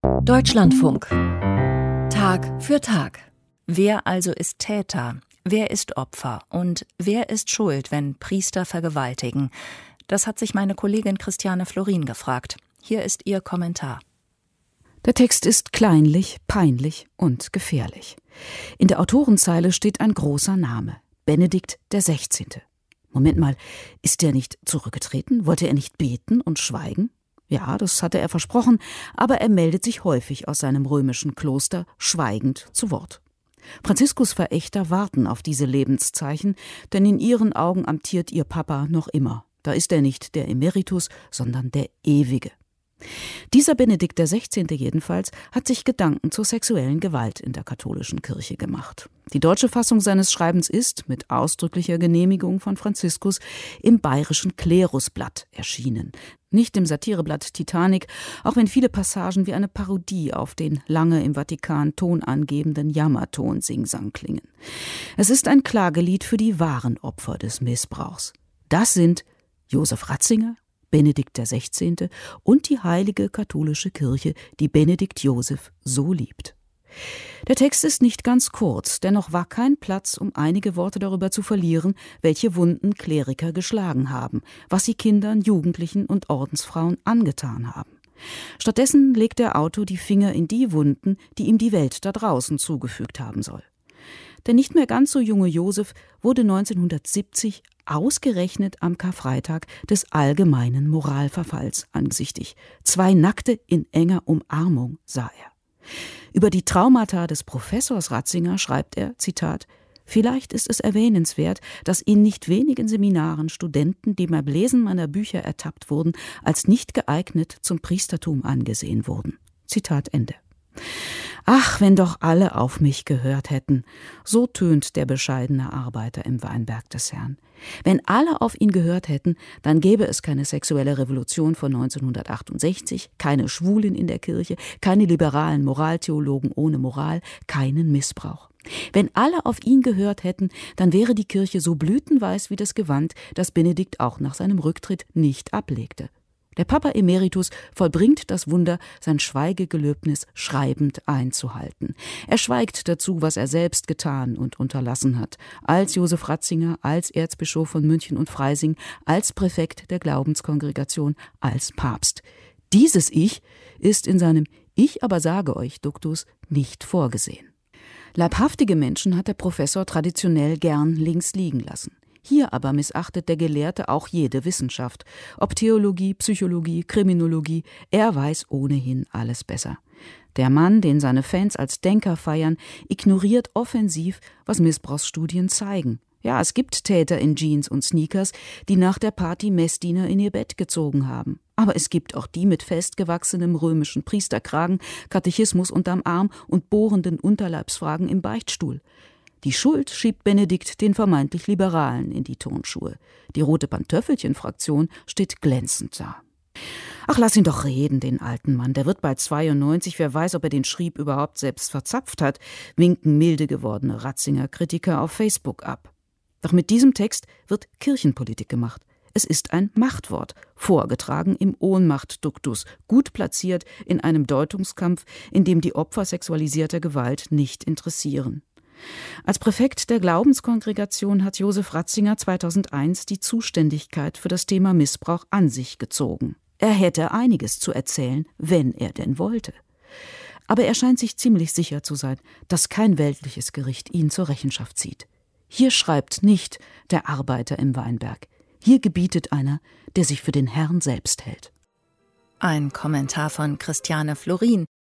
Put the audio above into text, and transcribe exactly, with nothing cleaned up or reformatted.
Deutschlandfunk. Tag für Tag. Wer also ist Täter? Wer ist Opfer? Und wer ist schuld, wenn Priester vergewaltigen? Das hat sich meine Kollegin Christiane Florin gefragt. Hier ist ihr Kommentar. Der Text ist kleinlich, peinlich und gefährlich. In der Autorenzeile steht ein großer Name: Benedikt der Sechzehnte. Moment mal, ist er nicht zurückgetreten? Wollte er nicht beten und schweigen? Ja, das hatte er versprochen, aber er meldet sich häufig aus seinem römischen Kloster schweigend zu Wort. Franziskus-Verächter warten auf diese Lebenszeichen, denn in ihren Augen amtiert ihr Papa noch immer. Da ist er nicht der Emeritus, sondern der Ewige. Dieser Benedikt der Sechzehnte jedenfalls hat sich Gedanken zur sexuellen Gewalt in der katholischen Kirche gemacht. Die deutsche Fassung seines Schreibens ist, mit ausdrücklicher Genehmigung von Franziskus, im Bayerischen Klerusblatt erschienen. Nicht im Satireblatt Titanic, auch wenn viele Passagen wie eine Parodie auf den lange im Vatikan tonangebenden Jammerton-Singsang klingen. Es ist ein Klagelied für die wahren Opfer des Missbrauchs. Das sind Josef Ratzinger, Benedikt der Sechzehnte und die heilige katholische Kirche, die Benedikt Joseph so liebt. Der Text ist nicht ganz kurz, dennoch war kein Platz, um einige Worte darüber zu verlieren, welche Wunden Kleriker geschlagen haben, was sie Kindern, Jugendlichen und Ordensfrauen angetan haben. Stattdessen legt der Autor die Finger in die Wunden, die ihm die Welt da draußen zugefügt haben soll. Der nicht mehr ganz so junge Josef wurde neunzehnhundertsiebzig ausgerechnet am Karfreitag des allgemeinen Moralverfalls angesichtig. Zwei Nackte in enger Umarmung sah er. Über die Traumata des Professors Ratzinger schreibt er, Zitat, »Vielleicht ist es erwähnenswert, dass in nicht wenigen Seminaren Studenten, die beim Lesen meiner Bücher ertappt wurden, als nicht geeignet zum Priestertum angesehen wurden.« Zitat Ende. Ach, wenn doch alle auf mich gehört hätten, so tönt der bescheidene Arbeiter im Weinberg des Herrn. Wenn alle auf ihn gehört hätten, dann gäbe es keine sexuelle Revolution von neunzehnhundertachtundsechzig, keine Schwulen in der Kirche, keine liberalen Moraltheologen ohne Moral, keinen Missbrauch. Wenn alle auf ihn gehört hätten, dann wäre die Kirche so blütenweiß wie das Gewand, das Benedikt auch nach seinem Rücktritt nicht ablegte. Der Papa Emeritus vollbringt das Wunder, sein Schweigegelöbnis schreibend einzuhalten. Er schweigt dazu, was er selbst getan und unterlassen hat, als Josef Ratzinger, als Erzbischof von München und Freising, als Präfekt der Glaubenskongregation, als Papst. Dieses Ich ist in seinem Ich aber sage euch Duktus nicht vorgesehen. Leibhaftige Menschen hat der Professor traditionell gern links liegen lassen. Hier aber missachtet der Gelehrte auch jede Wissenschaft. Ob Theologie, Psychologie, Kriminologie, er weiß ohnehin alles besser. Der Mann, den seine Fans als Denker feiern, ignoriert offensiv, was Missbrauchsstudien zeigen. Ja, es gibt Täter in Jeans und Sneakers, die nach der Party Messdiener in ihr Bett gezogen haben. Aber es gibt auch die mit festgewachsenem römischen Priesterkragen, Katechismus unterm Arm und bohrenden Unterleibsfragen im Beichtstuhl. Die Schuld schiebt Benedikt den vermeintlich Liberalen in die Turnschuhe. Die rote Pantöffelchen-Fraktion steht glänzend da. Ach, lass ihn doch reden, den alten Mann. Der wird bald zweiundneunzig, wer weiß, ob er den Schrieb überhaupt selbst verzapft hat, winken milde gewordene Ratzinger-Kritiker auf Facebook ab. Doch mit diesem Text wird Kirchenpolitik gemacht. Es ist ein Machtwort, vorgetragen im Ohnmachtduktus, gut platziert in einem Deutungskampf, in dem die Opfer sexualisierter Gewalt nicht interessieren. Als Präfekt der Glaubenskongregation hat Josef Ratzinger zweitausendeins die Zuständigkeit für das Thema Missbrauch an sich gezogen. Er hätte einiges zu erzählen, wenn er denn wollte. Aber er scheint sich ziemlich sicher zu sein, dass kein weltliches Gericht ihn zur Rechenschaft zieht. Hier schreibt nicht der Arbeiter im Weinberg. Hier gebietet einer, der sich für den Herrn selbst hält. Ein Kommentar von Christiane Florin.